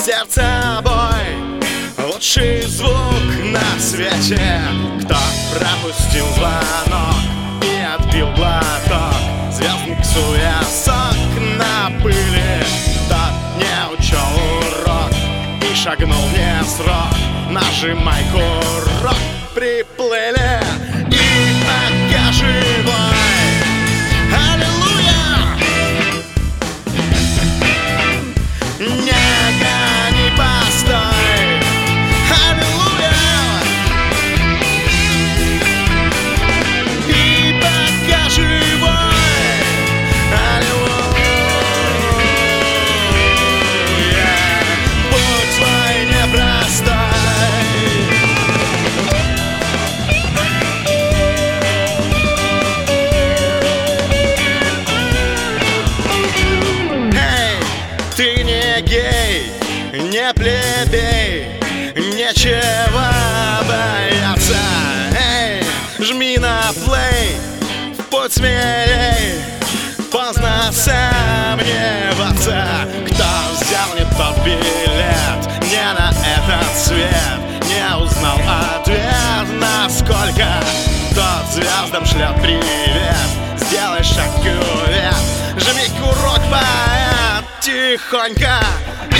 сердце бой, лучший звук на свете. Кто пропустил звонок и отпил глоток, звездник суя сок на пыли, тот не учел урок и шагнул вне срок. Нажимай курок, приплыли, и пока живой. Аллилуйя! Не гони, постой! Аллилуйя! И пока живой! Аллилуйя! Путь твой непростой. Ты не гей, не плебей, нечего бояться. Эй, жми на плей, в путь смелей, поздно сомневаться. Кто взял не тот билет, не на этот свет, не узнал ответ, насколько тот звездам шлет привет. Сделай шаг вперед, жми курок, поэт, тихонько.